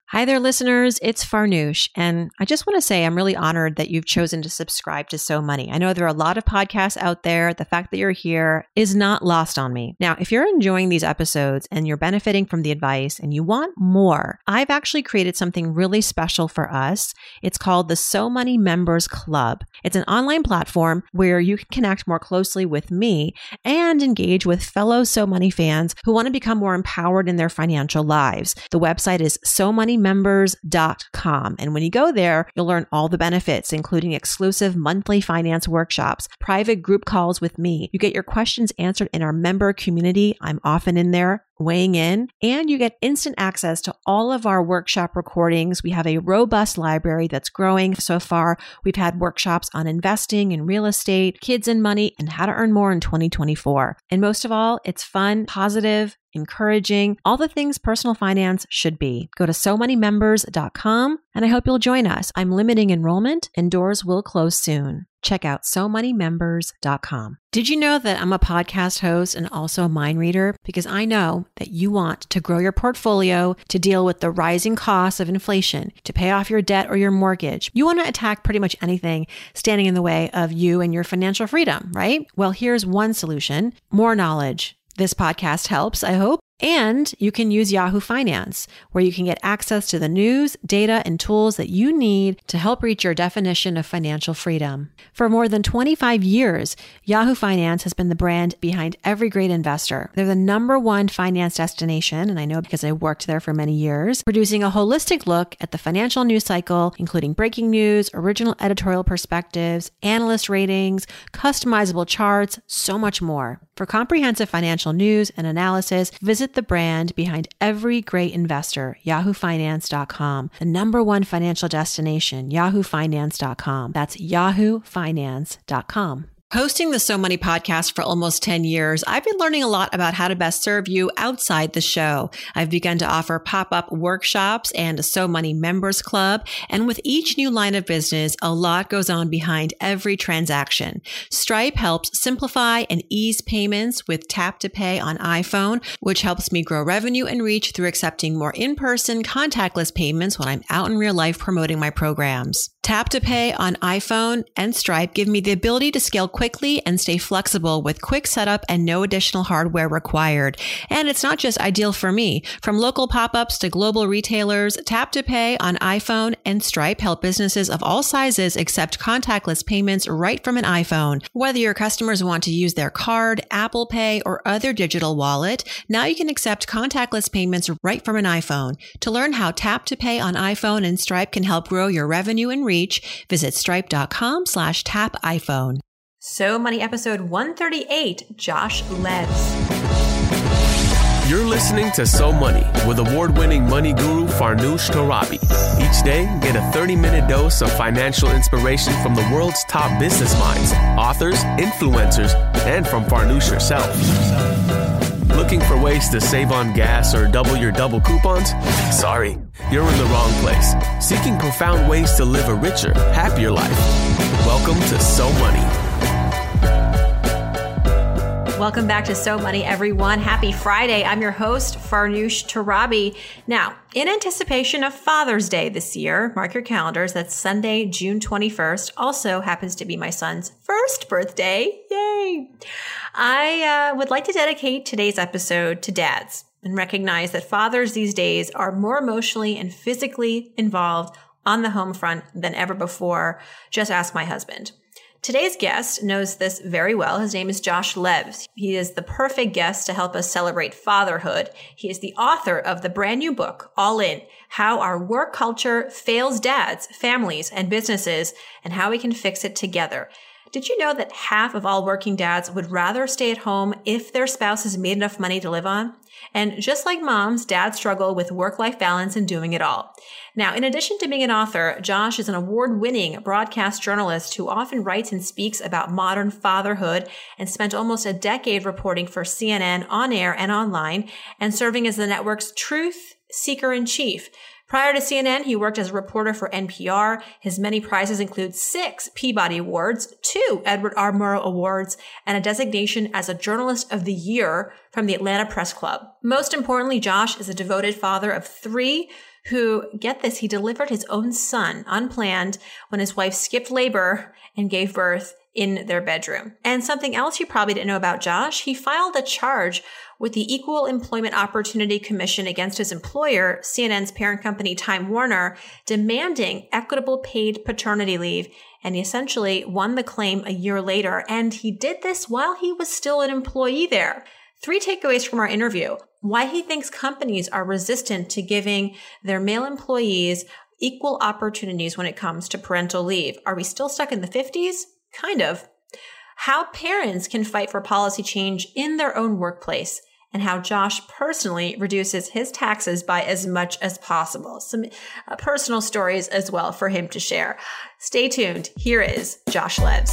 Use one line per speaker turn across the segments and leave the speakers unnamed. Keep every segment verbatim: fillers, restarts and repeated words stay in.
Hi there, listeners. It's Farnoosh, and I just want to say I'm really honored that you've chosen to subscribe to So Money. I know there are a lot of podcasts out there. The fact that you're here is not lost on me. Now, if you're enjoying these episodes and you're benefiting from the advice and you want more, I've actually created something really special for us. It's called the So Money Members Club. It's an online platform where you can connect more closely with me and engage with fellow So Money fans who want to become more empowered in their financial lives. The website is so money members dot com. And when you go there, you'll learn all the benefits, including exclusive monthly finance workshops, private group calls with me. You get your questions answered in our member community. I'm often in there weighing in, and you get instant access to all of our workshop recordings. We have a robust library that's growing. So far, we've had workshops on investing in real estate, kids and money, and how to earn more in twenty twenty-four. And most of all, it's fun, positive, encouraging, all the things personal finance should be. Go to so money members dot com, and I hope you'll join us. I'm limiting enrollment, and doors will close soon. Check out so money members dot com. Did you know that I'm a podcast host and also a mind reader? Because I know that you want to grow your portfolio, to deal with the rising costs of inflation, to pay off your debt or your mortgage. You want to attack pretty much anything standing in the way of you and your financial freedom, right? Well, here's one solution: more knowledge. This podcast helps, I hope. And you can use Yahoo Finance, where you can get access to the news, data, and tools that you need to help reach your definition of financial freedom. For more than twenty-five years, Yahoo Finance has been the brand behind every great investor. They're the number one finance destination, and I know because I worked there for many years, producing a holistic look at the financial news cycle, including breaking news, original editorial perspectives, analyst ratings, customizable charts, so much more. For comprehensive financial news and analysis, visit the brand behind every great investor, yahoo finance dot com, the number one financial destination, yahoo finance dot com. That's yahoo finance dot com. Hosting the So Money podcast for almost ten years, I've been learning a lot about how to best serve you outside the show. I've begun to offer pop-up workshops and a So Money Members Club. And with each new line of business, a lot goes on behind every transaction. Stripe helps simplify and ease payments with Tap to Pay on iPhone, which helps me grow revenue and reach through accepting more in-person contactless payments when I'm out in real life promoting my programs. Tap to Pay on iPhone and Stripe give me the ability to scale quickly and stay flexible with quick setup and no additional hardware required. And it's not just ideal for me. From local pop-ups to global retailers, Tap to Pay on iPhone and Stripe help businesses of all sizes accept contactless payments right from an iPhone. Whether your customers want to use their card, Apple Pay, or other digital wallet, now you can accept contactless payments right from an iPhone. To learn how Tap to Pay on iPhone and Stripe can help grow your revenue and reach, visit stripe dot com slash tap iPhone. So Money episode one thirty-eight, Josh Lebs.
You're listening to So Money with award-winning money guru Farnoosh Torabi. Each day, get a thirty-minute dose of financial inspiration from the world's top business minds, authors, influencers, and from Farnoosh herself. Looking for ways to save on gas or double your double coupons? Sorry, you're in the wrong place. Seeking profound ways to live a richer, happier life. Welcome to So Money.
Welcome back to So Money, everyone. Happy Friday. I'm your host, Farnoosh Torabi. Now, in anticipation of Father's Day this year, mark your calendars, that's Sunday, June twenty-first, also happens to be my son's first birthday. Yay! I uh, would like to dedicate today's episode to dads and recognize that fathers these days are more emotionally and physically involved on the home front than ever before. Just ask my husband. Today's guest knows this very well. His name is Josh Lebs. He is the perfect guest to help us celebrate fatherhood. He is the author of the brand new book, All In: How Our Work Culture Fails Dads, Families, and Businesses, and How We Can Fix It Together. Did you know that half of all working dads would rather stay at home if their spouse has made enough money to live on? And just like moms, dads struggle with work-life balance and doing it all. Now, in addition to being an author, Josh is an award-winning broadcast journalist who often writes and speaks about modern fatherhood and spent almost a decade reporting for C N N on air and online and serving as the network's truth seeker-in-chief. Prior to C N N, he worked as a reporter for N P R. His many prizes include six Peabody Awards, two Edward R. Murrow Awards, and a designation as a Journalist of the Year from the Atlanta Press Club. Most importantly, Josh is a devoted father of three who, get this, he delivered his own son unplanned when his wife skipped labor and gave birth in their bedroom. And something else you probably didn't know about Josh, he filed a charge with the Equal Employment Opportunity Commission against his employer, C N N's parent company, Time Warner, demanding equitable paid paternity leave. And he essentially won the claim a year later. And he did this while he was still an employee there. Three takeaways from our interview: why he thinks companies are resistant to giving their male employees equal opportunities when it comes to parental leave. Are we still stuck in the fifties? Kind of. How parents can fight for policy change in their own workplace, and how Josh personally reduces his taxes by as much as possible. Some uh, personal stories as well for him to share. Stay tuned. Here is Josh Levs.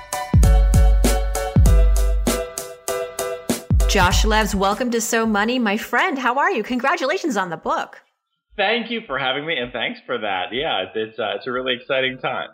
Josh Levs, welcome to So Money, my friend. How are you? Congratulations on the book.
Thank you for having me, and thanks for that. Yeah, it's uh, it's a really exciting time.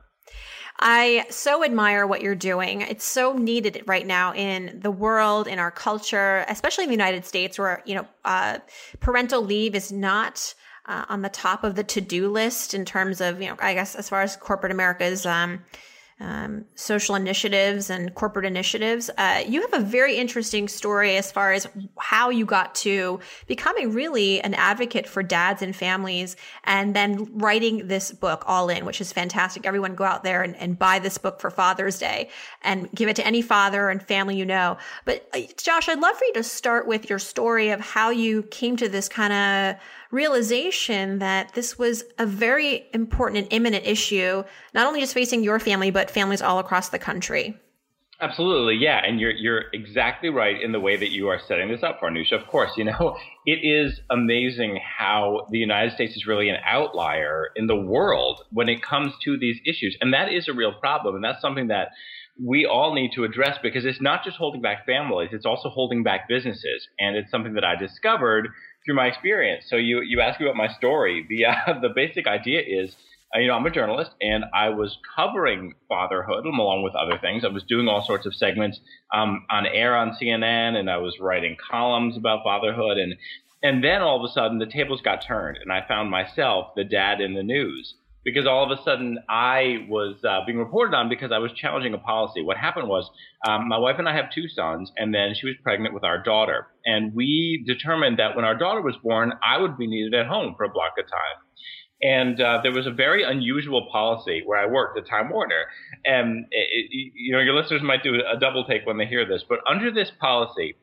I so admire what you're doing. It's so needed right now in the world, in our culture, especially in the United States, where, you know, uh, parental leave is not uh, on the top of the to-do list in terms of, you know, I guess as far as corporate America's um, um, social initiatives and corporate initiatives. Uh, you have a very interesting story as far as how you got to becoming really an advocate for dads and families, and then writing this book, All In, which is fantastic. Everyone go out there and, and buy this book for Father's Day and give it to any father and family you know. But uh, Josh, I'd love for you to start with your story of how you came to this kind of realization that this was a very important and imminent issue, not only just facing your family, but families all across the country.
Absolutely, yeah, and you're you're exactly right in the way that you are setting this up, Farnoosh. Of course, you know, it is amazing how the United States is really an outlier in the world when it comes to these issues, and that is a real problem, and that's something that we all need to address, because it's not just holding back families, it's also holding back businesses, and it's something that I discovered through my experience. So you you asked me about my story. The uh, the basic idea is, uh, you know, I'm a journalist, and I was covering fatherhood along with other things. I was doing all sorts of segments um, on air on C N N, and I was writing columns about fatherhood, and and then all of a sudden the tables got turned, and I found myself the dad in the news, because all of a sudden I was uh, being reported on because I was challenging a policy. What happened was um, my wife and I have two sons, and then she was pregnant with our daughter. And we determined that when our daughter was born, I would be needed at home for a block of time. And uh, there was a very unusual policy where I worked at Time Warner. And, it, it, you know, your listeners might do a double take when they hear this. But under this policy,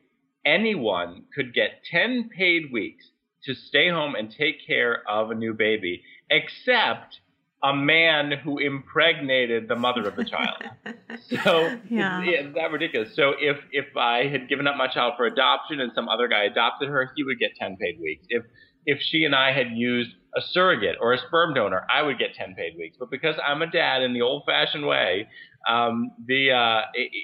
anyone could get ten paid weeks to stay home and take care of a new baby, except a man who impregnated the mother of the child. So
yeah.
It's that ridiculous. So if if I had given up my child for adoption and some other guy adopted her, he would get ten paid weeks. If if she and I had used a surrogate or a sperm donor, I would get ten paid weeks. But because I'm a dad in the old-fashioned way, um, the uh,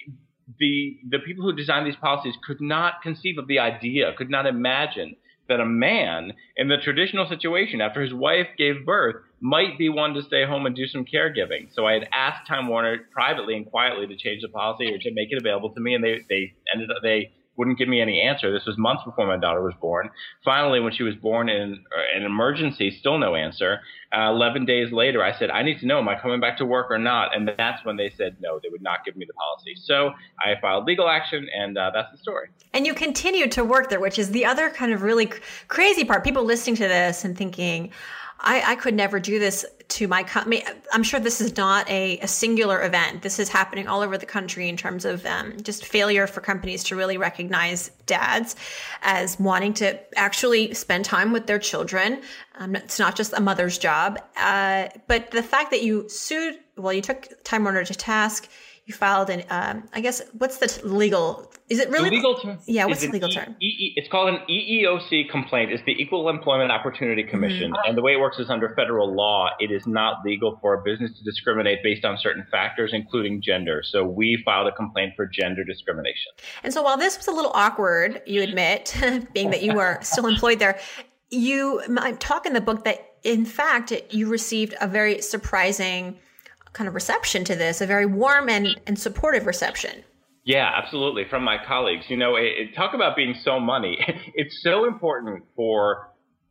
the the people who designed these policies could not conceive of the idea, could not imagine that a man in the traditional situation after his wife gave birth might be one to stay home and do some caregiving. So I had asked Time Warner privately and quietly to change the policy or to make it available to me, and they they ended up they wouldn't give me any answer. This was months before my daughter was born. Finally, when she was born in an emergency, still no answer. Uh, eleven days later, I said, I need to know, am I coming back to work or not? And that's when they said no, they would not give me the policy. So I filed legal action, and uh, that's the story.
And you continued to work there, which is the other kind of really crazy part. People listening to this and thinking, I, I could never do this to my company. I'm sure this is not a, a singular event. This is happening all over the country in terms of um, just failure for companies to really recognize dads as wanting to actually spend time with their children. Um, it's not just a mother's job. Uh, but the fact that you sued, well, you took Time Warner to task. You filed an, um, I guess, what's the legal, is it really?
The legal term?
Yeah, what's the legal
e-
term?
E- e- it's called an E E O C complaint. It's the Equal Employment Opportunity Commission. Mm-hmm. And the way it works is under federal law, it is not legal for a business to discriminate based on certain factors, including gender. So we filed a complaint for gender discrimination.
And so while this was a little awkward, you admit, being that you were still employed there, you talk in the book that, in fact, you received a very surprising kind of reception to this, a very warm and, and supportive reception.
Yeah, absolutely. From my colleagues. You know, it, it, talk about being so money. It's so important for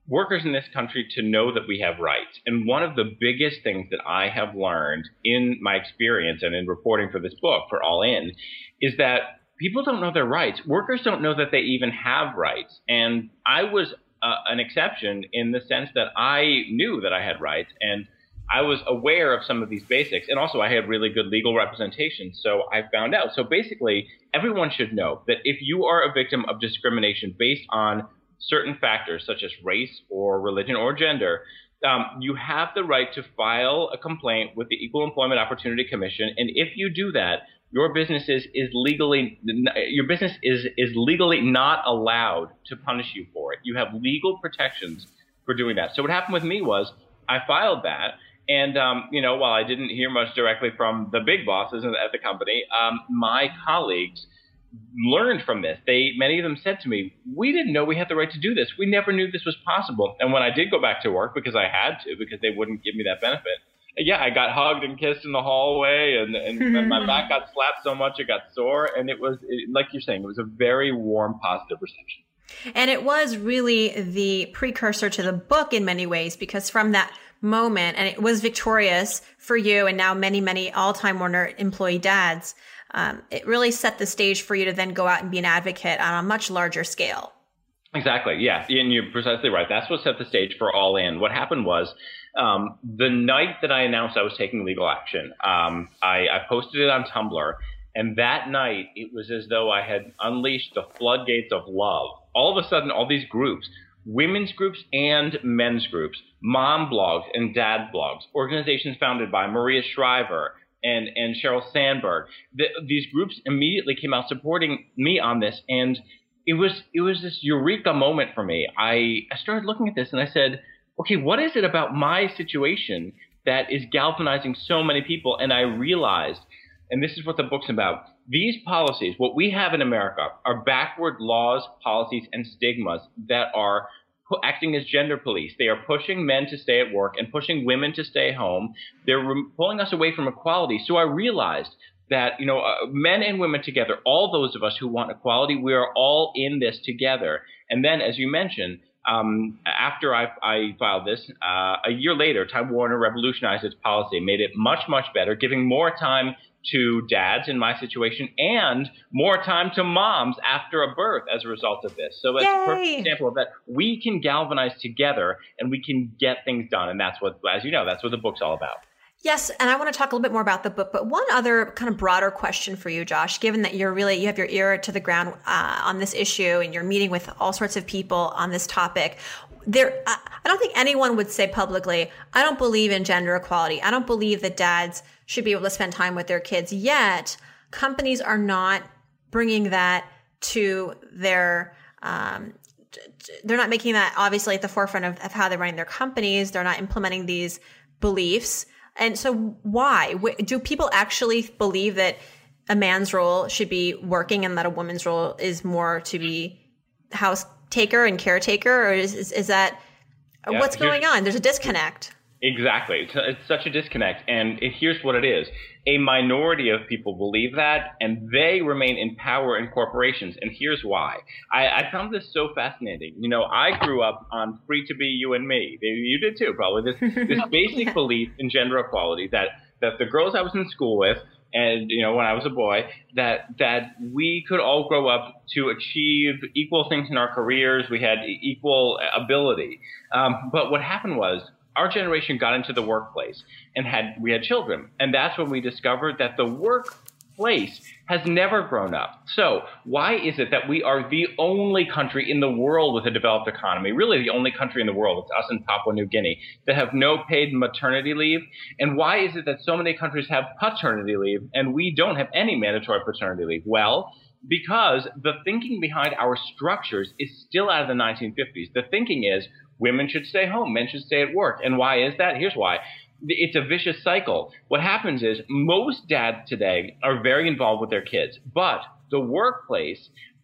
workers in this country to know that we have rights. And one of the biggest things that I have learned in my experience and in reporting for this book, for All In, is that people don't know their rights. Workers don't know that they even have rights. And I was uh, an exception in the sense that I knew that I had rights, and I was aware of some of these basics. And also I had really good legal representation. So I found out. So basically, everyone should know that if you are a victim of discrimination based on certain factors such as race or religion or gender, um, you have the right to file a complaint with the Equal Employment Opportunity Commission. And if you do that, your business is, is legally your business is is legally not allowed to punish you for it. You have legal protections for doing that. So what happened with me was I filed that. And, um, you know, while I didn't hear much directly from the big bosses at the company, um, my colleagues learned from this. They, many of them said to me, we didn't know we had the right to do this. We never knew this was possible. And when I did go back to work, because I had to, because they wouldn't give me that benefit, yeah, I got hugged and kissed in the hallway, and, and my back got slapped so much it got sore. And it was, it, like you're saying, it was a very warm, positive reception.
And it was really the precursor to the book in many ways, because from that moment, and it was victorious for you and now many, many all-time Warner employee dads, um, it really set the stage for you to then go out and be an advocate on a much larger scale.
Exactly. Yeah. And you're precisely right. That's what set the stage for All In. What happened was um, the night that I announced I was taking legal action, um, I, I posted it on Tumblr. And that night, it was as though I had unleashed the floodgates of love. All of a sudden, all these groups, women's groups and men's groups, mom blogs and dad blogs, organizations founded by Maria Shriver and, and Sheryl Sandberg. The, these groups immediately came out supporting me on this. And it was it was this eureka moment for me. I, I started looking at this and I said, okay, what is it about my situation that is galvanizing so many people? And I realized, and this is what the book's about, these policies, what we have in America, are backward laws, policies, and stigmas that are acting as gender police. They are pushing men to stay at work and pushing women to stay home. They're pulling us away from equality. So I realized that, you know, uh, men and women together, all those of us who want equality, we are all in this together. And then, as you mentioned, um, after I, I filed this, uh, a year later, Time Warner revolutionized its policy, made it much, much better, giving more time to dads in my situation and more time to moms after a birth as a result of this. So it's a perfect example of that. We can galvanize together and we can get things done. And that's what, as you know, that's what the book's all about.
Yes. And I want to talk a little bit more about the book, but one other kind of broader question for you, Josh, given that you're really, you have your ear to the ground uh, on this issue and you're meeting with all sorts of people on this topic. There, I don't think anyone would say publicly, I don't believe in gender equality. I don't believe that dads should be able to spend time with their kids. Yet companies are not bringing that to their, um, they're not making that obviously at the forefront of, of how they're running their companies. They're not implementing these beliefs. And so why? Do people actually believe that a man's role should be working and that a woman's role is more to be house taker and caretaker, or is is, is that yeah, what's going on? There's a disconnect.
Exactly. It's, it's such a disconnect. And it, here's what it is. A minority of people believe that, and they remain in power in corporations. And here's why. I, I found this so fascinating. You know, I grew up on free to be you and me. You did too, probably. This, this basic belief in gender equality that, that the girls I was in school with, and, you know, when I was a boy, that that we could all grow up to achieve equal things in our careers. We had equal ability. Um, but what happened was our generation got into the workplace and had we had children. And that's when we discovered that the workplace has never grown up. So why is it that we are the only country in the world with a developed economy, really the only country in the world, it's us and Papua New Guinea, that have no paid maternity leave? And why is it that so many countries have paternity leave and we don't have any mandatory paternity leave? Well, because the thinking behind our structures is still out of the nineteen fifties. The thinking is women should stay home, men should stay at work. And why is that? Here's why. It's a vicious cycle. What happens is most dads today are very involved with their kids, but the workplace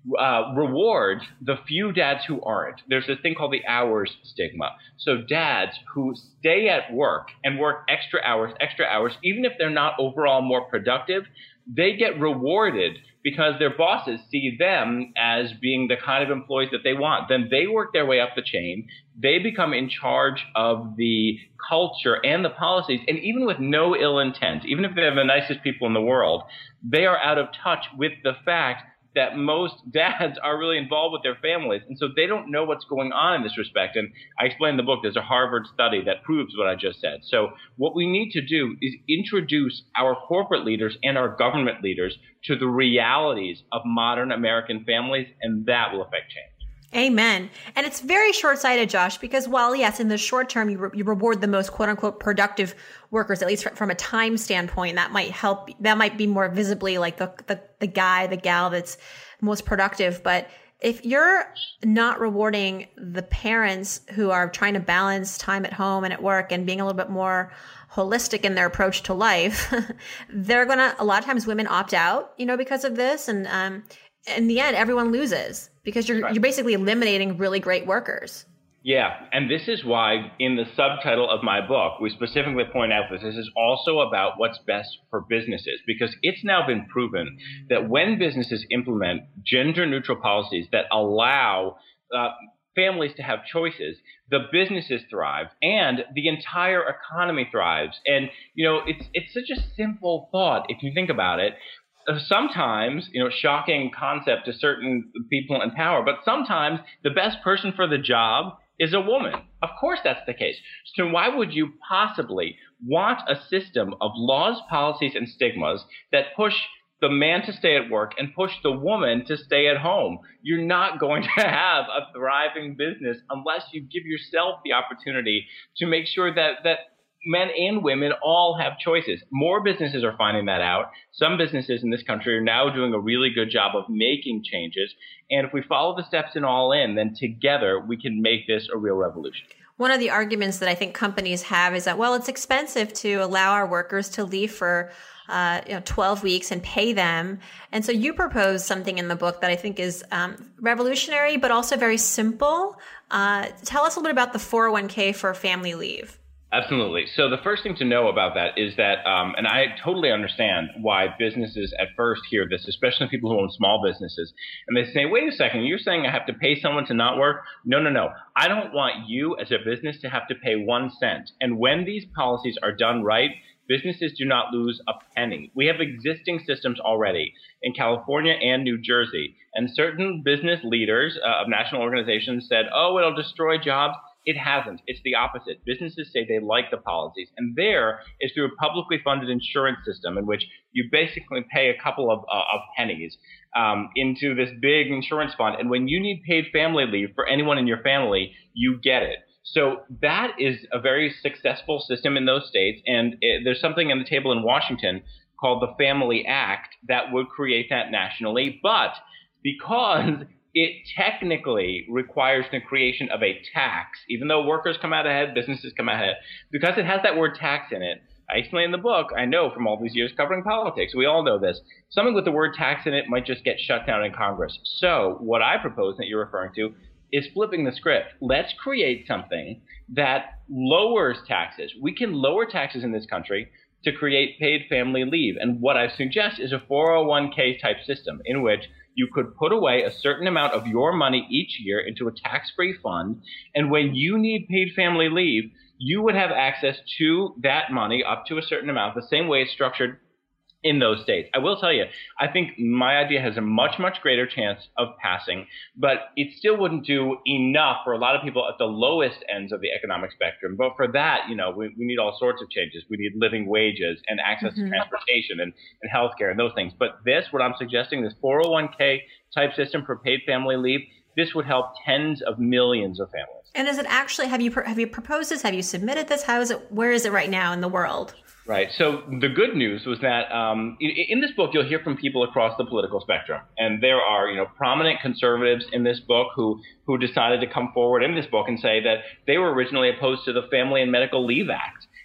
uh, rewards the few dads who aren't. There's this thing called the hours stigma. So dads who stay at work and work extra hours, extra hours, even if they're not overall more productive, they get rewarded because their bosses see them as being the kind of employees that they want. Then they work their way up the chain. They become in charge of the culture and the policies. And even with no ill intent, even if they're the nicest people in the world, they are out of touch with the fact that most dads are really involved with their families. And so they don't know what's going on in this respect. And I explain in the book, there's a Harvard study that proves what I just said. So what we need to do is introduce our corporate leaders and our government leaders to the realities of modern American families, and that will affect change.
Amen. And it's very short-sighted, Josh, because while, yes, in the short term, you, re- you reward the most quote unquote productive workers, at least from a time standpoint, that might help. That might be more visibly like the, the, the guy, the gal that's most productive. But if you're not rewarding the parents who are trying to balance time at home and at work and being a little bit more holistic in their approach to life, they're going to, a lot of times women opt out, you know, because of this. And, um, in the end, everyone loses because you're, right. you're basically eliminating really great workers.
Yeah. And this is why in the subtitle of my book, we specifically point out that this is also about what's best for businesses, because it's now been proven that when businesses implement gender neutral policies that allow uh, families to have choices, the businesses thrive and the entire economy thrives. And, you know, it's, it's such a simple thought if you think about it. Sometimes, you know, shocking concept to certain people in power, but sometimes the best person for the job is a woman. Of course that's the case. So why would you possibly want a system of laws, policies, and stigmas that push the man to stay at work and push the woman to stay at home? You're not going to have a thriving business unless you give yourself the opportunity to make sure that that men and women all have choices. More businesses are finding that out. Some businesses in this country are now doing a really good job of making changes. And if we follow the steps in all in, then together we can make this a real revolution.
One of the arguments that I think companies have is that, well, it's expensive to allow our workers to leave for uh, you know, twelve weeks and pay them. And so you propose something in the book that I think is um, revolutionary, but also very simple. Uh, tell us a little bit about the four oh one k for family leave.
Absolutely. So the first thing to know about that is that, um, and I totally understand why businesses at first hear this, especially people who own small businesses, and they say, wait a second, you're saying I have to pay someone to not work? No, no, no. I don't want you as a business to have to pay one cent. And when these policies are done right, businesses do not lose a penny. We have existing systems already in California and New Jersey, and certain business leaders uh, of national organizations said, oh, it'll destroy jobs. It hasn't. It's the opposite. Businesses say they like the policies. And there is through a publicly funded insurance system in which you basically pay a couple of, uh, of pennies um, into this big insurance fund. And when you need paid family leave for anyone in your family, you get it. So that is a very successful system in those states. And it, there's something on the table in Washington called the Family Act that would create that nationally. But because it technically requires the creation of a tax, even though workers come out ahead, businesses come out ahead, because it has that word tax in it. I explain in the book, I know from all these years covering politics, we all know this. Something with the word tax in it might just get shut down in Congress. So what I propose that you're referring to is flipping the script. Let's create something that lowers taxes. We can lower taxes in this country to create paid family leave. And what I suggest is a four oh one k type system in which you could put away a certain amount of your money each year into a tax-free fund. And when you need paid family leave, you would have access to that money up to a certain amount, the same way it's structured in those states. I will tell you, I think my idea has a much, much greater chance of passing, but it still wouldn't do enough for a lot of people at the lowest ends of the economic spectrum. But for that, you know, we, we need all sorts of changes. We need living wages and access mm-hmm. to transportation and, and healthcare and those things. But this, what I'm suggesting, this four oh one k type system for paid family leave, this would help tens of millions of families.
And is it actually, have you have you proposed this? Have you submitted this? How is it, where is it right now in the world?
Right. So the good news was that um, in, in this book, you'll hear from people across the political spectrum. And there are, you know, prominent conservatives in this book who who decided to come forward in this book and say that they were originally opposed to the Family and Medical Leave Act.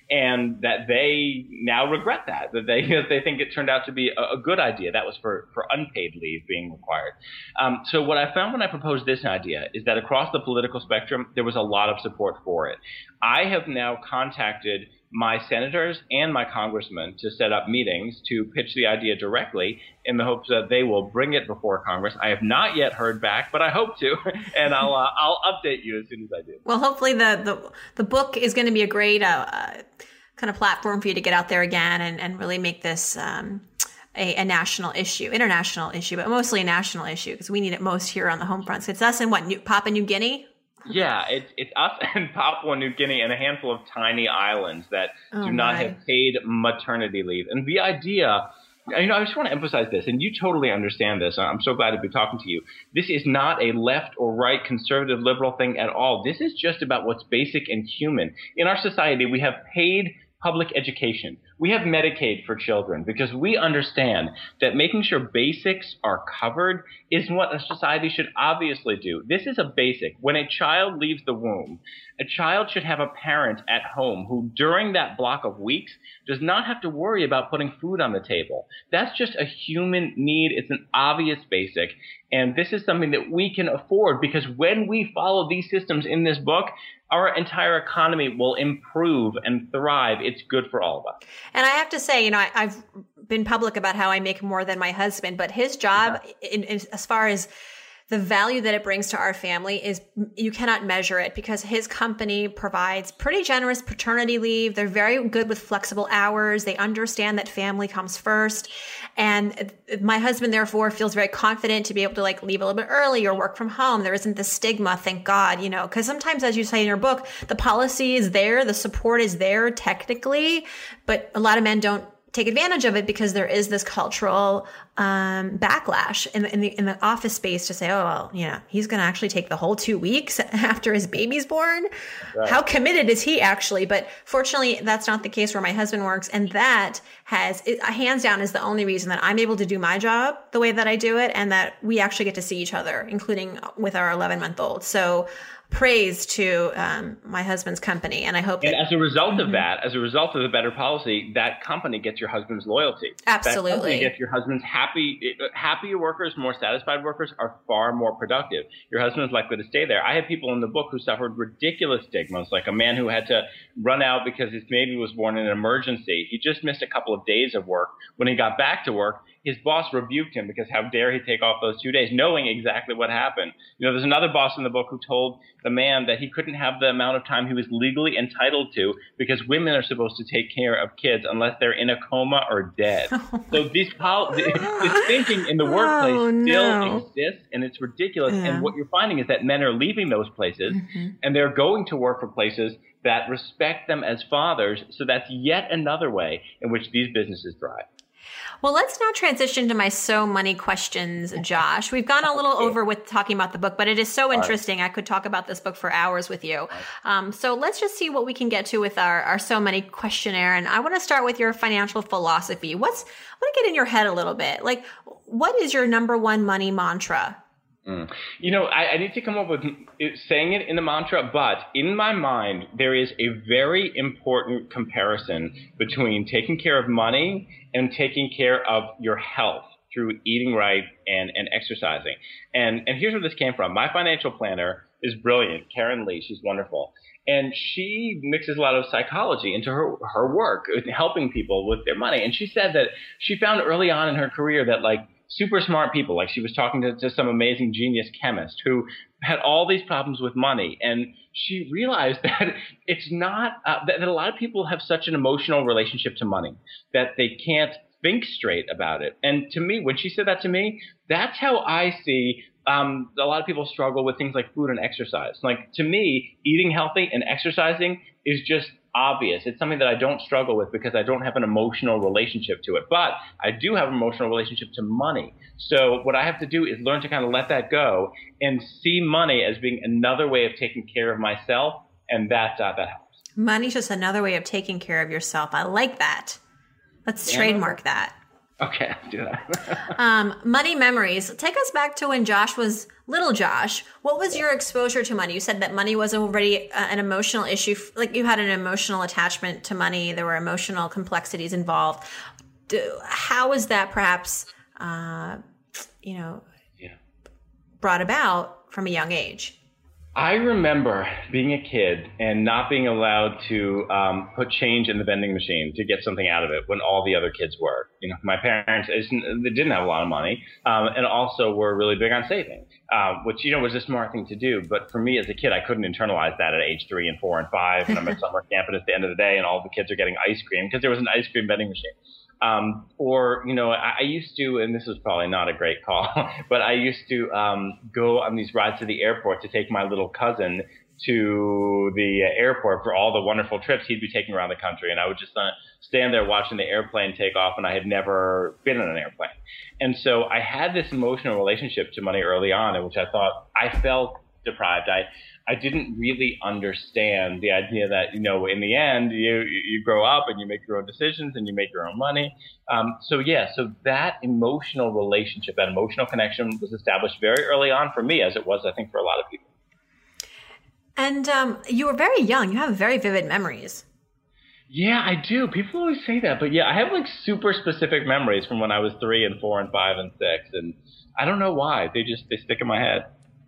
and that they now regret that, that they they think it turned out to be a, a good idea. That was for, for unpaid leave being required. Um, so what I found when I proposed this idea is that across the political spectrum, there was a lot of support for it. I have now contacted my senators and my congressmen to set up meetings to pitch the idea directly in the hopes that they will bring it before Congress. I have not yet heard back, but I hope to, and I'll uh, I'll update you as soon as I do.
Well, hopefully the the, the book is going to be a great uh, kind of platform for you to get out there again and, and really make this um, a, a national issue, international issue, but mostly a national issue because we need it most here on the home front. So it's us and what, New, Papua New Guinea?
Yeah, it's it's us and Papua New Guinea and a handful of tiny islands that
oh
do not
my.
have paid maternity leave. And the idea, you know, I just want to emphasize this, and you totally understand this. I'm so glad to be talking to you. This is not a left or right, conservative, liberal thing at all. This is just about what's basic and human. In our society, we have paid public education. We have Medicaid for children because we understand that making sure basics are covered is what a society should obviously do. This is a basic. When a child leaves the womb, a child should have a parent at home who during that block of weeks does not have to worry about putting food on the table. That's just a human need. It's an obvious basic. And this is something that we can afford because when we follow these systems in this book, our entire economy will improve and thrive. It's good for all of us.
And I have to say, you know, I, I've been public about how I make more than my husband, but his job, yeah. in, in, as far as the value that it brings to our family is you cannot measure it because his company provides pretty generous paternity leave. They're very good with flexible hours. They understand that family comes first. And my husband, therefore, feels very confident to be able to like leave a little bit early or work from home. There isn't the stigma, thank God, you know, because sometimes, as you say in your book, the policy is there, the support is there technically, but a lot of men don't take advantage of it because there is this cultural um, backlash in the, in the in the office space to say, oh, well, you know, he's going to actually take the whole two weeks after his baby's born. Right. How committed is he actually? But fortunately, that's not the case where my husband works. And that has, it, hands down, is the only reason that I'm able to do my job the way that I do it and that we actually get to see each other, including with our eleven-month-old. So praise to um, my husband's company. And I hope
And
that,
as a result
mm-hmm.
of that, as a result of the better policy, that company gets your husband's loyalty.
Absolutely.
That company gets your husband's happy, happier workers, more satisfied workers are far more productive. Your husband is likely to stay there. I have people in the book who suffered ridiculous stigmas, like a man who had to run out because his baby was born in an emergency. He just missed a couple of days of work. When he got back to work, his boss rebuked him because how dare he take off those two days, knowing exactly what happened. You know, there's another boss in the book who told the man that he couldn't have the amount of time he was legally entitled to because women are supposed to take care of kids unless they're in a coma or dead. So these pol- this thinking in the workplace
oh,
still
no.
exists, and it's ridiculous.
Yeah.
And what you're finding is that men are leaving those places, mm-hmm. and they're going to work for places that respect them as fathers. So that's yet another way in which these businesses thrive.
Well, let's now transition to my so money questions, Josh. We've gone a little over with talking about the book, but it is so interesting. I could talk about this book for hours with you. Um, so let's just see what we can get to with our, our so money questionnaire. And I want to start with your financial philosophy. What's, I want to get in your head a little bit. Like, what is your number one money mantra?
Mm. You know, I, I need to come up with saying it in the mantra, but in my mind, there is a very important comparison between taking care of money and taking care of your health through eating right and, and exercising. And, and here's where this came from. My financial planner is brilliant, Karen Lee. She's wonderful. And she mixes a lot of psychology into her, her work, helping people with their money. And she said that she found early on in her career that, like, super smart people, like she was talking to, to some amazing genius chemist who had all these problems with money. And she realized that it's not, uh, that, that a lot of people have such an emotional relationship to money that they can't think straight about it. And to me, when she said that to me, that's how I see um, a lot of people struggle with things like food and exercise. Like, to me, eating healthy and exercising is just obvious. It's something that I don't struggle with because I don't have an emotional relationship to it. But I do have an emotional relationship to money. So what I have to do is learn to kind of let that go and see money as being another way of taking care of myself. And that, uh, that helps.
Money's just another way of taking care of yourself. I like that. Let's
Yeah.
trademark that.
Okay, I'll do that.
um, money memories. Take us back to when Josh was little Josh. What was your exposure to money? You said that money was already uh, an emotional issue. Like you had an emotional attachment to money. There were emotional complexities involved. Do, how was that perhaps, uh, you know,
yeah.
brought about from a young age?
I remember being a kid and not being allowed to um, put change in the vending machine to get something out of it when all the other kids were. You know, my parents they didn't have a lot of money, um, and also were really big on saving, um, which you know was a smart thing to do. But for me as a kid, I couldn't internalize that at age three and four and five. And I'm at summer camp, and it's the end of the day, and all the kids are getting ice cream because there was an ice cream vending machine. Um, or, you know, I, I used to, and this was probably not a great call, but I used to um, go on these rides to the airport to take my little cousin to the airport for all the wonderful trips he'd be taking around the country. And I would just uh, stand there watching the airplane take off, and I had never been in an airplane. And so I had this emotional relationship to money early on, in which I thought I felt deprived. I I didn't really understand the idea that, you know, in the end, you you grow up and you make your own decisions and you make your own money. Um, so, yeah, so that emotional relationship, that emotional connection was established very early on for me, as it was, I think, for a lot of people.
And um, you were very young. You have very vivid memories.
Yeah, I do. People always say that. But, yeah, I have, like, super specific memories from when I was three and four and five and six. And I don't know why. They just they stick in my head.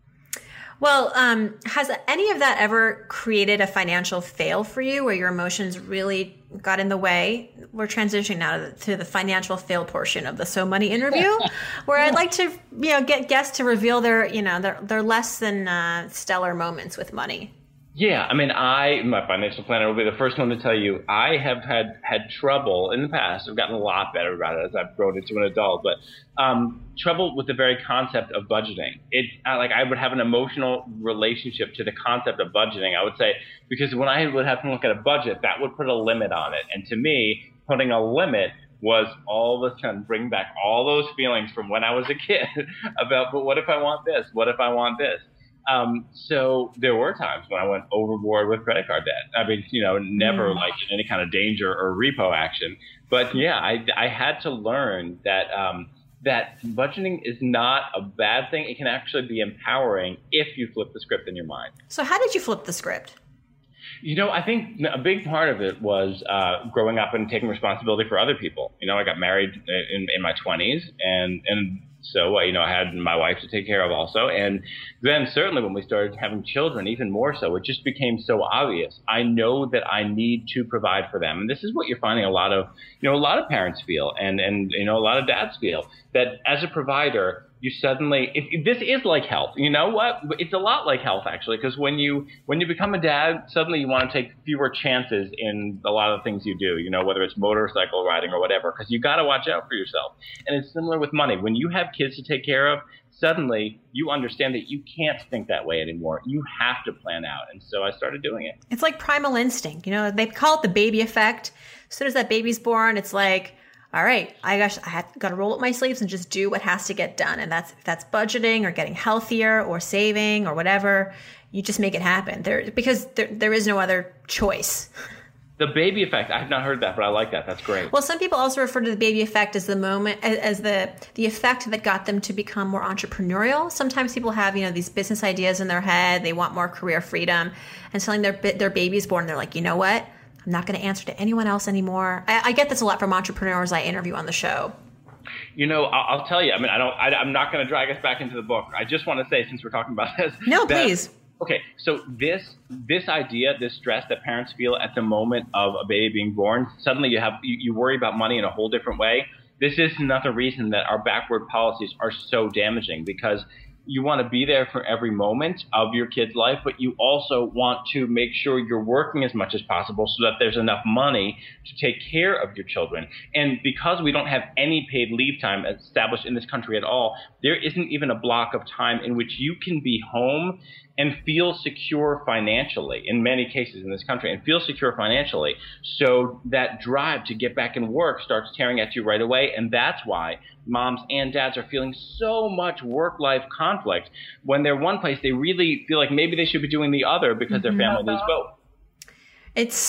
Well, um, has any of that ever created a financial fail for you where your emotions really got in the way? We're transitioning now to the, to the financial fail portion of the So Money interview, where I'd like to, you know, get guests to reveal their, you know, their, their less than uh, stellar moments with money.
Yeah, I mean, I, my financial planner will be the first one to tell you, I have had, had trouble in the past. I've gotten a lot better about it as I've grown into an adult, but um, trouble with the very concept of budgeting. It, I, like, I would have an emotional relationship to the concept of budgeting, I would say, because when I would have to look at a budget, that would put a limit on it. And to me, putting a limit was all of a sudden bring back all those feelings from when I was a kid about, but what if I want this? What if I want this? Um, so there were times when I went overboard with credit card debt. I mean, you know, never mm. like in any kind of danger or repo action. But yeah, I, I had to learn that, um, that budgeting is not a bad thing. It can actually be empowering if you flip the script in your mind.
So how did you flip the script?
You know, I think a big part of it was uh, growing up and taking responsibility for other people. You know, I got married in, in my twenties, and, and so, uh, you know, I had my wife to take care of also. And then certainly when we started having children, even more so, it just became so obvious. I know that I need to provide for them. And this is what you're finding a lot of, you know, a lot of parents feel, and, and you know, a lot of dads feel, that as a provider, you suddenly, if, if this is like health, you know what? It's a lot like health, actually, because when you when you become a dad, suddenly you want to take fewer chances in a lot of things you do, you know, whether it's motorcycle riding or whatever, because you got to watch out for yourself. And it's similar with money. When you have kids to take care of, suddenly you understand that you can't think that way anymore. You have to plan out. And so I started doing it.
It's like primal instinct. You know, they call it the baby effect. As soon as that baby's born, it's like, all right, I gosh, I have got to roll up my sleeves and just do what has to get done. And that's, if that's budgeting or getting healthier or saving or whatever, you just make it happen there, because there, there is no other choice.
The baby effect. I have not heard that, but I like that. That's great.
Well, some people also refer to the baby effect as the moment, as, as the the effect that got them to become more entrepreneurial. Sometimes people have, you know, these business ideas in their head. They want more career freedom, and suddenly their their baby's born. They're like, you know what? I'm not going to answer to anyone else anymore. I, I get this a lot from entrepreneurs I interview on the show.
You know, I'll, I'll tell you. I mean, I don't. I, I'm not going to drag us back into the book. I just want to say, since we're talking about this,
no,
that,
please.
Okay, so this this idea, this stress that parents feel at the moment of a baby being born, suddenly you have you, you worry about money in a whole different way. This is another reason that our backward policies are so damaging, because you want to be there for every moment of your kid's life, but you also want to make sure you're working as much as possible so that there's enough money to take care of your children. And because we don't have any paid leave time established in this country at all, there isn't even a block of time in which you can be home and feel secure financially, in many cases in this country, and feel secure financially. So that drive to get back and work starts tearing at you right away. And that's why moms and dads are feeling so much work-life conflict. When they're one place, they really feel like maybe they should be doing the other because their family needs both.
It's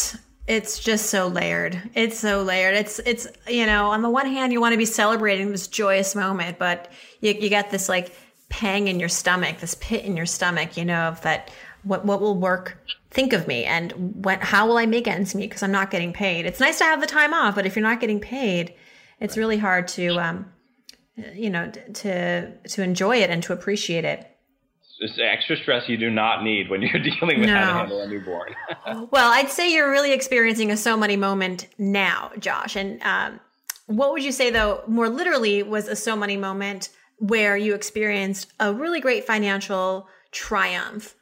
It's just so layered. It's so layered. It's, it's, you know, on the one hand, you want to be celebrating this joyous moment, but you, you got this like pang in your stomach, this pit in your stomach, you know, of that, what, what will work, think of me, and when, how will I make ends meet because I'm not getting paid. It's nice to have the time off, but if you're not getting paid, it's really hard to, um, you know, to, to enjoy it and to appreciate it.
It's extra stress you do not need when you're dealing with
No.
how to handle a newborn.
Well, I'd say you're really experiencing a so money moment now, Josh. And um, what would you say, though, more literally was a so money moment where you experienced a really great financial triumph?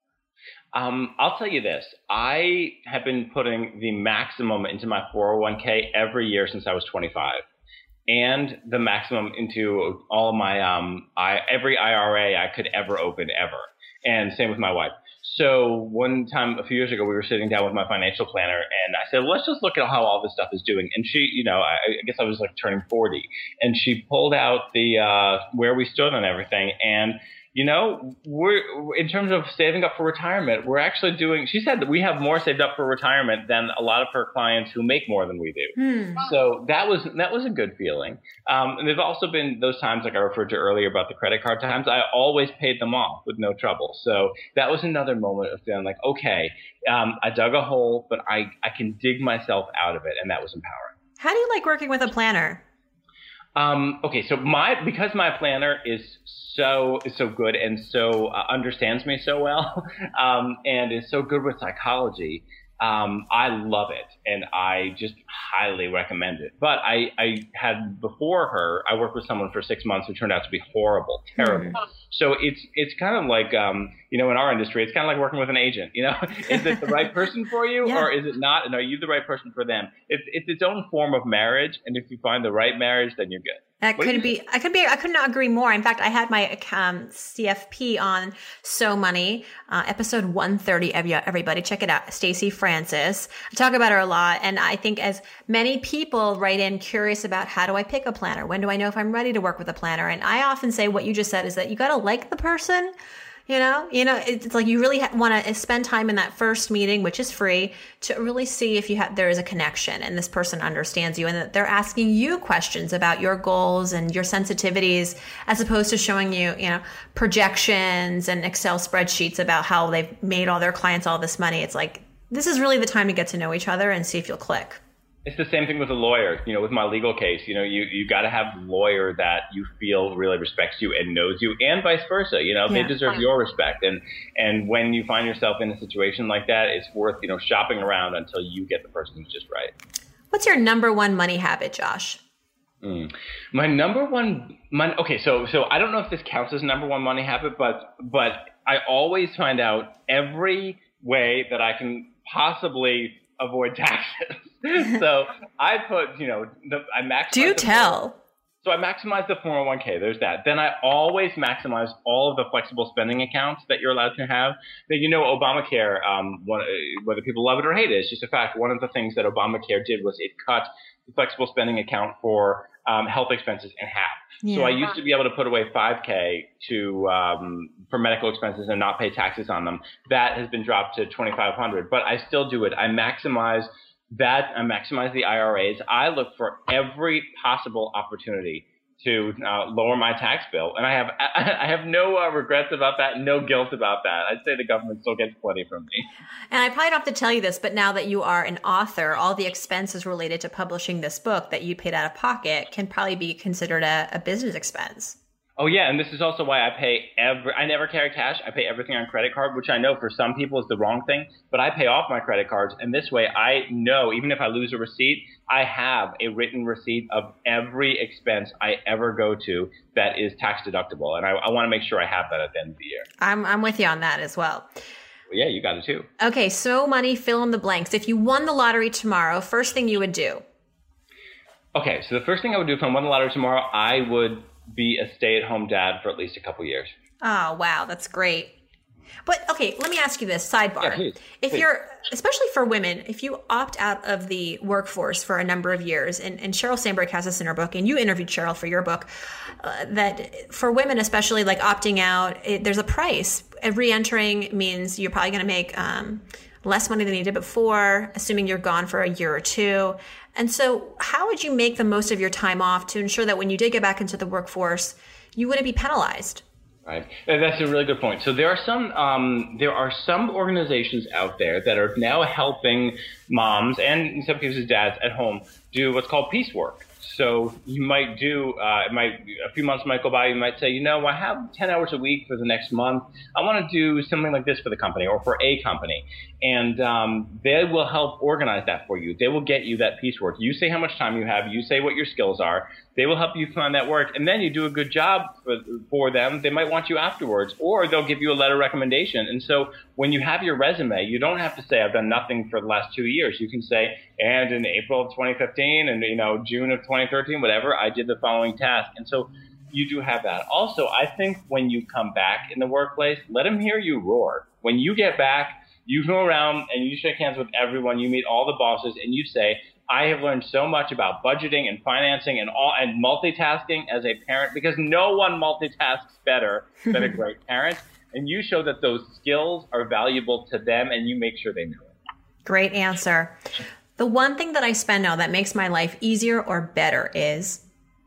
Um, I'll tell you this. I have been putting the maximum into my four oh one k every year since I was twenty-five. And the maximum into all of my um, I, every I R A I could ever open ever, and same with my wife. So one time a few years ago, we were sitting down with my financial planner, and I said, well, "Let's just look at how all this stuff is doing." And she, you know, I, I guess I was like turning forty, and she pulled out the uh, where we stood on everything, and you know, we're in terms of saving up for retirement, we're actually doing, she said that we have more saved up for retirement than a lot of her clients who make more than we do. Hmm. So that was, that was a good feeling. Um, and there's also been those times, like I referred to earlier about the credit card times, I always paid them off with no trouble. So that was another moment of feeling like, okay, um, I dug a hole, but I, I can dig myself out of it. And that was empowering.
How do you like working with a planner?
Um, okay, so my because my planner is so is so good and so uh, understands me so well, um, and is so good with psychology. Um, I love it, and I just highly recommend it. But I, I had before her, I worked with someone for six months who turned out to be horrible, terrible. Mm. So it's it's kind of like um, you know, in our industry, it's kind of like working with an agent. You know, is it the right person for you, yeah. or is it not? And are you the right person for them? It's it's its own form of marriage, and if you find the right marriage, then you're good.
That could be, I could be, I could not agree more. In fact, I had my um, C F P on So Money, uh, episode one thirty. Everybody check it out. Stacey Francis. I talk about her a lot. And I think as many people write in curious about how do I pick a planner? When do I know if I'm ready to work with a planner? And I often say what you just said is that you got to like the person. You know, you know, it's like you really ha- want to spend time in that first meeting, which is free, to really see if you have there is a connection and this person understands you and that they're asking you questions about your goals and your sensitivities, as opposed to showing you, you know, projections and Excel spreadsheets about how they've made all their clients all this money. It's like, this is really the time to get to know each other and see if you'll click.
It's the same thing with a lawyer. You know, with my legal case, you know, you, you got to have a lawyer that you feel really respects you and knows you, and vice versa. You know, yeah. They deserve your respect. And and when you find yourself in a situation like that, it's worth, you know, shopping around until you get the person who's just right.
What's your number one money habit, Josh?
Mm. My number one money. Okay, so so I don't know if this counts as number one money habit, but but I always find out every way that I can possibly avoid taxes. So I put, you know, the, I maximize.
Do tell.
So I maximize the four oh one k. There's that. Then I always maximize all of the flexible spending accounts that you're allowed to have. But you know, Obamacare, um, one, whether people love it or hate it, it's just a fact. One of the things that Obamacare did was it cut the flexible spending account for um, health expenses in half. Yeah. So I used to be able to put away five k to um, for medical expenses and not pay taxes on them. That has been dropped to twenty-five hundred, but I still do it. I maximize that. I maximize the I R As. I look for every possible opportunity to uh, lower my tax bill, and I have I have no uh, regrets about that, no guilt about that. I'd say the government still gets plenty from me.
And I probably don't have to tell you this, but now that you are an author, all the expenses related to publishing this book that you paid out of pocket can probably be considered a, a business expense.
Oh, yeah. And this is also why I pay every, I never carry cash. I pay everything on credit card, which I know for some people is the wrong thing, but I pay off my credit cards. And this way I know, even if I lose a receipt, I have a written receipt of every expense I ever go to that is tax deductible. And I, I want to make sure I have that at the end of the year.
I'm, I'm with you on that as well.
Well, yeah, you got it too.
Okay. So money, fill in the blanks. If you won the lottery tomorrow, first thing you would do.
Okay. So the first thing I would do if I won the lottery tomorrow, I would be a stay-at-home dad for at least a couple years.
Oh, wow. That's great. But okay, let me ask you this sidebar.
Yeah, please,
if
please.
you're, especially for women, if you opt out of the workforce for a number of years, and, and Sheryl Sandberg has this in her book, and you interviewed Sheryl for your book, uh, that for women, especially like opting out, it, there's a price. Re-entering means you're probably going to make um,
less money than you did before, assuming you're gone for a year or two. And so how would you make the most of your time off to ensure that when you did get back into the workforce, you wouldn't be penalized?
Right. That's a really good point. So there are some um, there are some organizations out there that are now helping moms and in some cases dads at home do what's called piecework. So you might do, uh, it might, a few months might go by, you might say, you know, I have ten hours a week for the next month. I want to do something like this for the company or for a company. And um, they will help organize that for you. They will get you that piecework. You say how much time you have. You say what your skills are. They will help you find that work. And then you do a good job for, for them. They might want you afterwards, or they'll give you a letter of recommendation. And so when you have your resume, you don't have to say, I've done nothing for the last two years. You can say, and in April of twenty fifteen and, you know, June of twenty thirteen, whatever, I did the following task. And so you do have that. Also, I think when you come back in the workplace, let them hear you roar. When you get back, you go around and you shake hands with everyone. You meet all the bosses and you say, I have learned so much about budgeting and financing and all and multitasking as a parent, because no one multitasks better than a great parent. And you show that those skills are valuable to them and you make sure they know it.
Great answer. The one thing that I spend now that makes my life easier or better is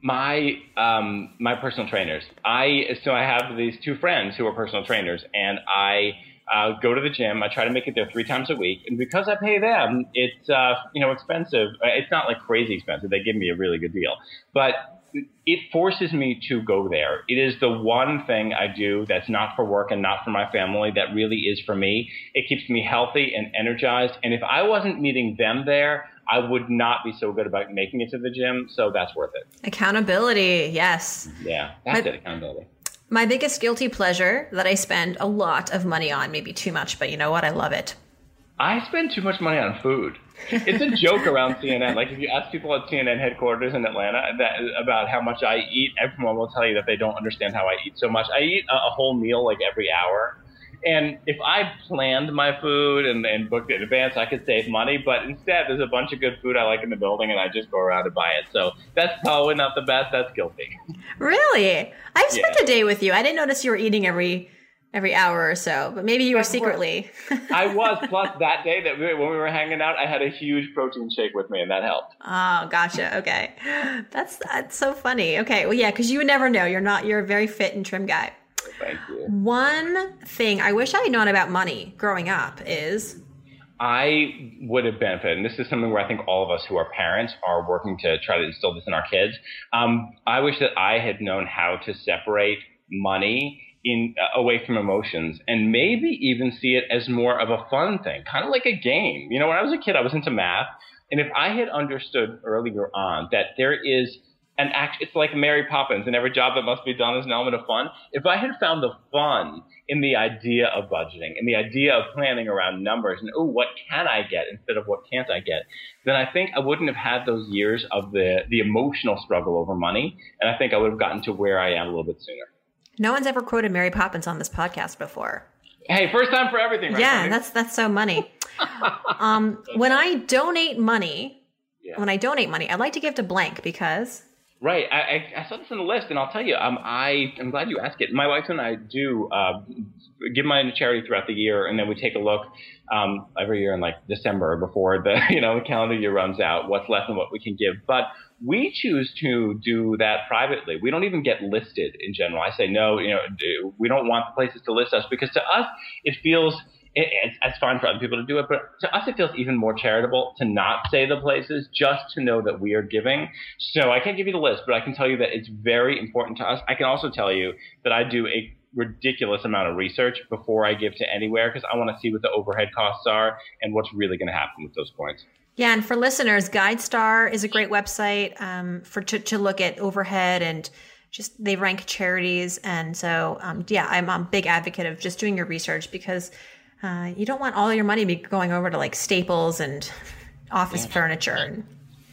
my um, my personal trainers. I so I have these two friends who are personal trainers, and I uh, go to the gym. I try to make it there three times a week, and because I pay them, it's uh, you know expensive. It's not like crazy expensive. They give me a really good deal, but it forces me to go there. It is the one thing I do that's not for work and not for my family, that really is for me. It keeps me healthy and energized. And if I wasn't meeting them there, I would not be so good about making it to the gym. So that's worth it.
Accountability. Yes.
Yeah, that's
my,
it. Accountability.
My biggest guilty pleasure that I spend a lot of money on, maybe too much, but you know what? I love it.
I spend too much money on food. It's a joke around C N N. Like, if you ask people at C N N headquarters in Atlanta that, about how much I eat, everyone will tell you that they don't understand how I eat so much. I eat a, a whole meal like every hour. And if I planned my food and, and booked it in advance, I could save money. But instead, there's a bunch of good food I like in the building, and I just go around and buy it. So that's probably not the best. That's guilty.
Really? I've spent
Yeah.
a day with you. I didn't notice you were eating every every hour or so, but maybe you were secretly.
I was. Plus, that day that we, when we were hanging out, I had a huge protein shake with me, and that helped.
Oh, gotcha. Okay. That's that's so funny. Okay. Well, yeah, because you would never know. You're not, you're a very fit and trim guy.
Thank you.
One thing I wish I had known about money growing up is
I would have benefited, and this is something where I think all of us who are parents are working to try to instill this in our kids. Um, I wish that I had known how to separate money in uh, away from emotions, and maybe even see it as more of a fun thing, kind of like a game. You know, when I was a kid, I was into math, and if I had understood earlier on that there is an act, it's like Mary Poppins, and every job that must be done is an element of fun. If I had found the fun in the idea of budgeting and the idea of planning around numbers and, oh, what can I get instead of what can't I get, then I think I wouldn't have had those years of the, the emotional struggle over money. And I think I would have gotten to where I am a little bit sooner.
no one's ever quoted Mary Poppins on this podcast before.
Hey, first time for everything, right?
Yeah, that's that's so money. um, when I donate money,
Yeah.
when I donate money, I like to give to blank because
Right. I, I, I saw this on the list, and I'll tell you, um, I, I'm glad you asked it. My wife and I do uh, give money to charity throughout the year, and then we take a look um, every year in like December before the you know the calendar year runs out, what's left and what we can give. But we choose to do that privately. We don't even get listed in general. I say no, you know, we don't want the places to list us, because to us it feels. It, it's, it's fine for other people to do it, but to us it feels even more charitable to not say the places, just to know that we are giving. So I can't give you the list, but I can tell you that it's very important to us. I can also tell you that I do a ridiculous amount of research before I give to anywhere, because I want to see what the overhead costs are and what's really going to happen with those coins.
yeah, and for listeners, GuideStar is a great website um, for to, to look at overhead and just they rank charities. And so, um, yeah, I'm a big advocate of just doing your research, because Uh, you don't want all your money be going over to like Staples and office
Yeah.
furniture. And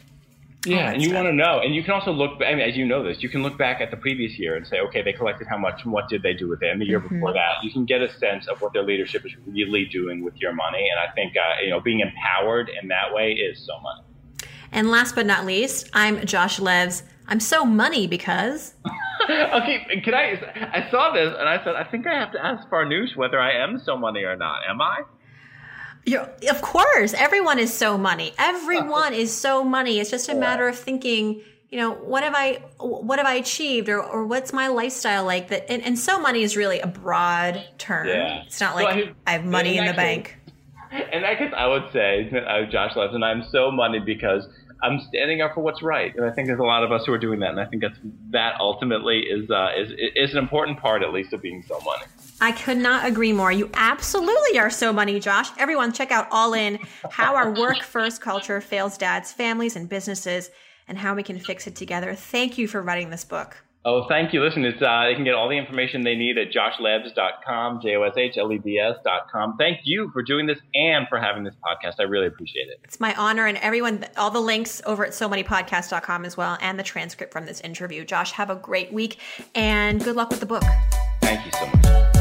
Yeah, and you
stuff.
want to know. And you can also look, I mean, as you know this, you can look back at the previous year and say, okay, they collected how much and what did they do with it? And the year
Mm-hmm.
before that, you can get a sense of what their leadership is really doing with your money. And I think, uh, you know, being empowered in that way is so much.
And last but not least, I'm Josh Levs. I'm so money because
Okay, can I, I saw this and I said, I think I have to ask Farnoosh whether I am so money or not. Am I?
You're, of course, everyone is so money. Everyone is so money. It's just a matter of thinking, you know, what have I, what have I achieved, or, or what's my lifestyle like? That, and, and so money is really a broad term. Yeah. It's not like so I, I have money in, in the case, bank.
And I guess I would say, uh, Josh Levs, and I'm so money because I'm standing up for what's right, and I think there's a lot of us who are doing that, and I think that's that ultimately is uh, is is an important part, at least, of being so money.
I could not agree more. You absolutely are so money, Josh. Everyone, check out All In: How Our Work First Culture Fails Dads, Families, and Businesses, and How We Can Fix It Together. Thank you for writing this book.
Oh, thank you. Listen, it's uh, they can get all the information they need at josh levs dot com, J O S H L E B S dot com. Thank you for doing this and for having this podcast. I really appreciate it.
It's my honor. And everyone, all the links over at so money podcast dot com as well, and the transcript from this interview. Josh, have a great week and good luck with the book.
Thank you so much.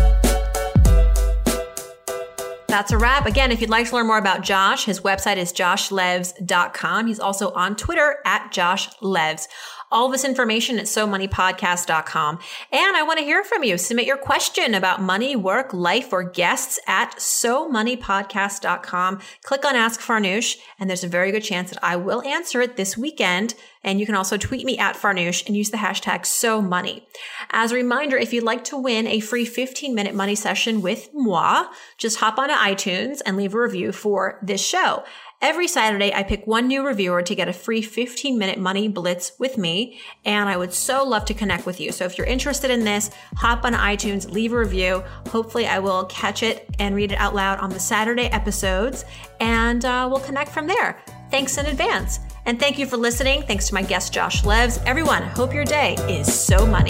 That's a wrap. Again, if you'd like to learn more about Josh, his website is josh levs dot com. He's also on Twitter at Josh Levs. All this information at so money podcast dot com. And I want to hear from you. Submit your question about money, work, life, or guests at so money podcast dot com. Click on Ask Farnoosh, and there's a very good chance that I will answer it this weekend. And you can also tweet me at Farnoosh and use the hashtag SoMoney. As a reminder, if you'd like to win a free fifteen minute money session with moi, just hop onto iTunes and leave a review for this show. Every Saturday, I pick one new reviewer to get a free fifteen minute money blitz with me, and I would so love to connect with you. So if you're interested in this, hop on iTunes, leave a review. Hopefully I will catch it and read it out loud on the Saturday episodes, and uh, we'll connect from there. Thanks in advance. And thank you for listening. Thanks to my guest, Josh Levs. Everyone, hope your day is so money.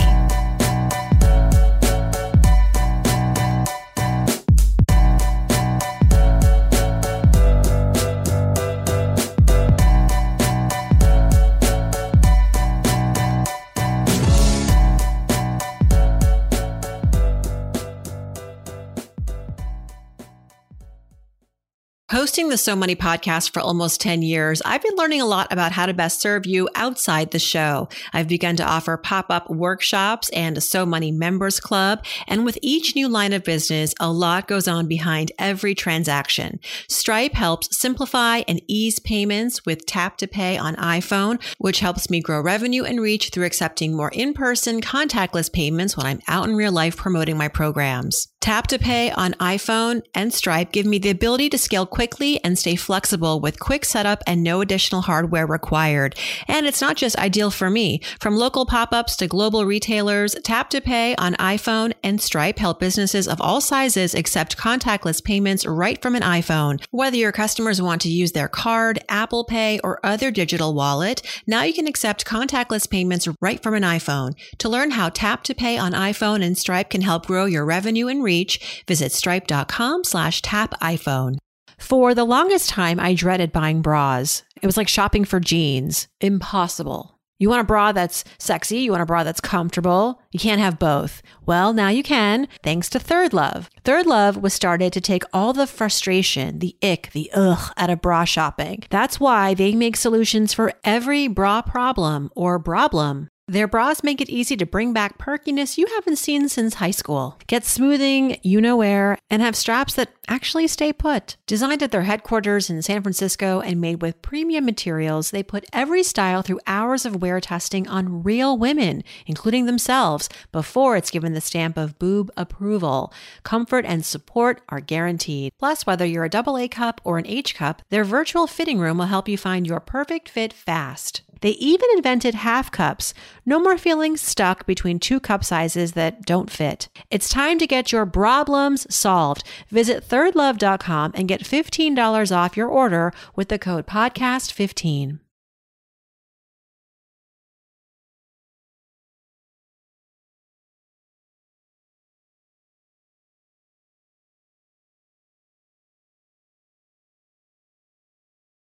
Hosting the So Money podcast for almost ten years, I've been learning a lot about how to best serve you outside the show. I've begun to offer pop-up workshops and a So Money members club. And with each new line of business, a lot goes on behind every transaction. Stripe helps simplify and ease payments with Tap to Pay on iPhone, which helps me grow revenue and reach through accepting more in-person contactless payments when I'm out in real life promoting my programs. Tap to Pay on iPhone and Stripe give me the ability to scale quickly and stay flexible with quick setup and no additional hardware required. And it's not just ideal for me. From local pop-ups to global retailers, Tap to Pay on iPhone and Stripe help businesses of all sizes accept contactless payments right from an iPhone. Whether your customers want to use their card, Apple Pay, or other digital wallet, now you can accept contactless payments right from an iPhone. To learn how Tap to Pay on iPhone and Stripe can help grow your revenue and reach, visit stripe.com slash tap iPhone. For the longest time, I dreaded buying bras. It was like shopping for jeans. Impossible. You want a bra that's sexy. You want a bra that's comfortable. You can't have both. Well, now you can, thanks to Third Love. Third Love was started to take all the frustration, the ick, the ugh out of bra shopping. That's why they make solutions for every bra problem or problem. Their bras make it easy to bring back perkiness you haven't seen since high school. Get smoothing, you know where, and have straps that actually stay put. Designed at their headquarters in San Francisco and made with premium materials, they put every style through hours of wear testing on real women, including themselves, before it's given the stamp of boob approval. Comfort and support are guaranteed. Plus, whether you're a double A cup or an H cup, their virtual fitting room will help you find your perfect fit fast. They even invented half cups. No more feeling stuck between two cup sizes that don't fit. It's time to get your problems solved. Visit third love dot com and get fifteen dollars off your order with the code podcast fifteen.